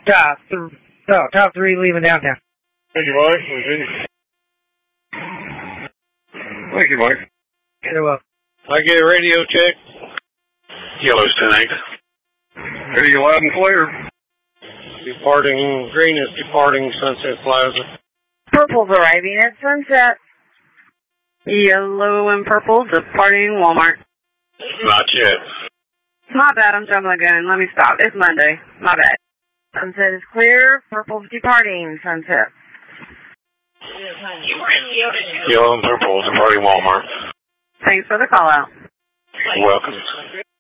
Top 3 leaving downtown. Thank you, Mike. Thank you, Mike. Very well. I get a radio check. Yellow's 10-8. Hear you loud and clear. Departing, green is departing Sunset Plaza. Purple's arriving at Sunset. Yellow and purple departing Walmart. Not yet. My bad, I'm jumping again. Let me stop. It's Monday. My bad. Sunset is clear. Purple's departing Sunset. Yellow and purple departing Walmart. Thanks for the call out. Welcome.